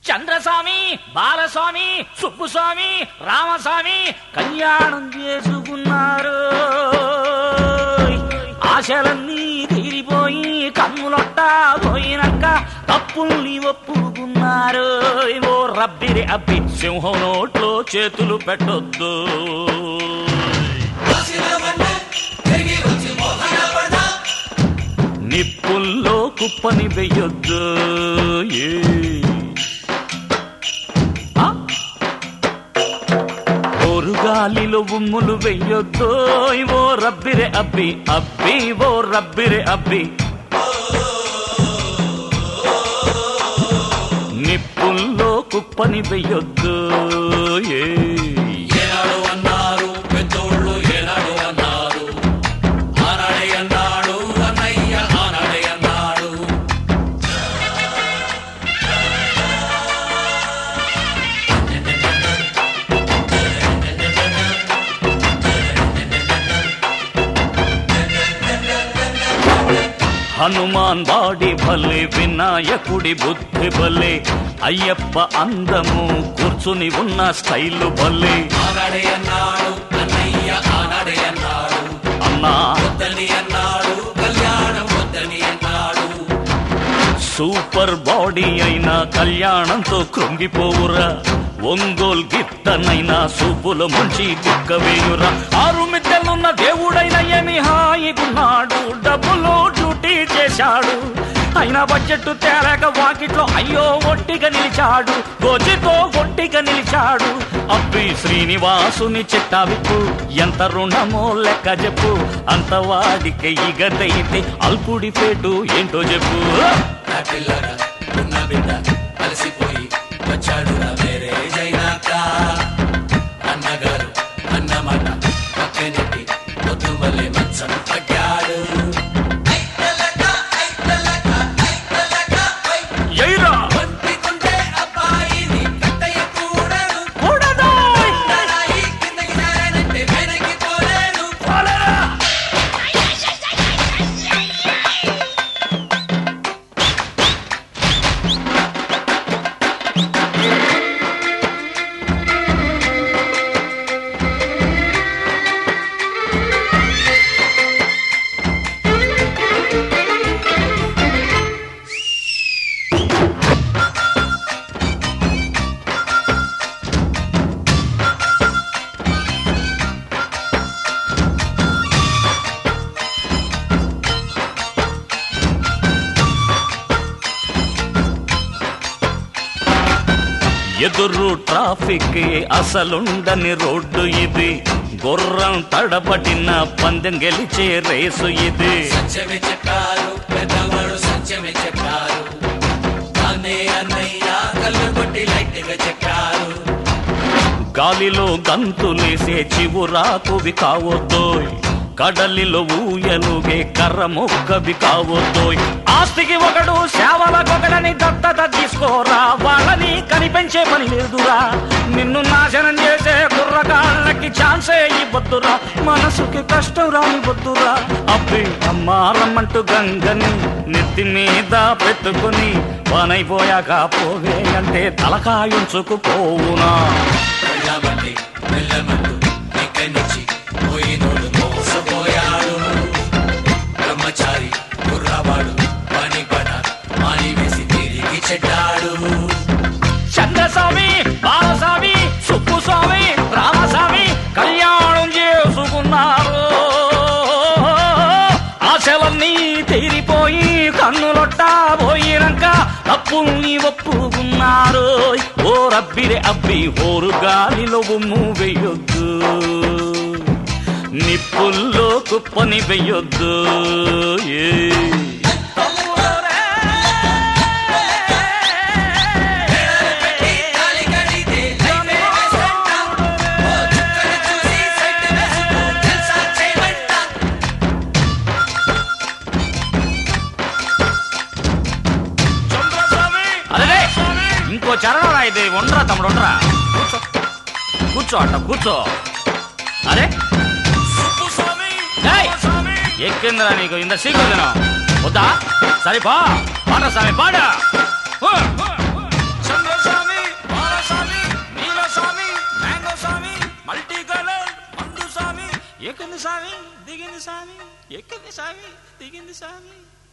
చంద్రస్వామి, బాలస్వామి, సుబ్బుస్వామి, రామస్వామి కళ్యాణం చేసుకున్నారు. ఆశలన్నీ తీరిపోయి కన్నులొట్ట పోయినాక తప్పుల్ని ఒప్పుకున్నారు. ఓ రబ్బిరి అబ్బి సింహం నోట్లో చేతులు పెట్టొద్దు. నిప్పుల్లో కుప్పని వెయ్యొద్దు. గాలిలో ఉమ్ములు వెయ్యొద్దు. ఓ రబ్బిరే అబ్బి అబ్బి, ఓ రబ్బిరే అబ్బి. నిప్పుల్లో కుప్పని వెయ్యొద్దు. ఏనాడు అన్నారు పెద్దోళ్ళు, ఏనాడు అన్నారు, ఆనాడే అన్నాడు అన్నయ్య, ఆనాడే అన్నాడు. హనుమాన్ వాడి భలే, వినాయకుడి బుద్ధి భలే, అయ్యప్ప అందము కూర్చుని ఉన్న స్టైలు భలే. ఆనాడే అన్నాడు అన్నయ్య, ఆనాడే అన్నాడు అన్నా వద్దని అన్నాడు, కళ్యాణం వద్దని అన్నాడు. సూపర్ బాడీ అయినా కళ్యాణంతో కృంగిపోవురా. ఒంగోల్ గిత్తనైనా సూపులో ముంచి కుక్కవేయురా. 6 మిద్దెలున్న దేవుడైన ఏమి హాయిగున్నాడు. డబ్బులో డ్యూటీ చేశాడు, అయినా బడ్జెట్ తేలేక వాకిట్లో అయ్యో ఒట్టిగా నిలిచాడు. గోచితో ఒట్టిగా నిలిచాడు. అబ్బి శ్రీనివాసుని చిట్టావిప్పు, ఎంత రుణమో లెక్క చెప్పు. అంత వాడికి ఇగదైతే అల్పుడి పేటు ఏంటో చెప్పు. పిల్లగా ఉన్న బిడ్డ అలసిపోయి వచ్చాడు మ్యారేజ్ అయినాక. అన్నగారు అన్నమాట పక్కనెట్టి వద్దు మళ్ళీ మంచం పట్టాడు. ఎదురు ట్రాఫిక్ అసలుండని రోడ్డు ఇది. గుర్రం తడబడిన పందెం గెలిచే రేసు ఇది. సత్యమే చెప్పారు పెద్దవాడు, సత్యమే చెప్పారు. అన్నే అన్నయ్య కళ్ళు కొట్టి లైట్ గా చెప్పారు. గాలిలో గంతులేసే చివురాకువి కావద్దోయ్. కడలిలో ఊయలుగే కర్ర మొక్కవి కావద్దోయ్. ఆస్తికి ఒకడు సేవలకొకడని దత్తత తీసుకోరా. వాళ్ళని కనిపించే పని లేదురా. నిన్ను నాశనం చేసే కుర్రగాళ్ళకి ఛాన్సే ఇవ్వద్దురా. మనసుకి కష్టం రానివద్దురా. అబ్బి అమ్మారమ్మంటూ గంగని నెత్తి మీద పెట్టుకుని పనైపోయాక పోవే అంటే తలకాయుంచుకుపోవునా. వెళ్ళమంటూ ఇక్కడి నుంచి పోయినోడు మోసపోయాడు. బ్రహ్మచారి కుర్రవాడు పని పడ మాని వేసి తిరిగి చెడ్డాడు. చంద్రస్వామి, బాలస్వామి, సుబ్బుస్వామి, రామస్వామి కళ్యాణం చేసుకున్నారు. ఆశలన్నీ తీరిపోయి కన్నులొట్ట పోయినాక తప్పుల్ని ఒప్పుకున్నారు. ఓ రబ్బిరే అబ్బి, ఓరు గాలిలో ఉమ్ము వెయ్యొద్దు. నిప్పుల్లో కుప్పని వెయ్యొద్దు. ఇంకో చరణం రా. ఇది ఉండరా తమ్ముడు, ఉండరా. కూర్చో కూర్చో అంట కూర్చో. అరే ఎక్కిందిరా నీకు ఇంత సీకుదినా వద్దా? సరిపా పాట స్వామి పాడ. ఎక్కింది సామి దిగింది సామి ఎక్కింది సామి దిగింది సామి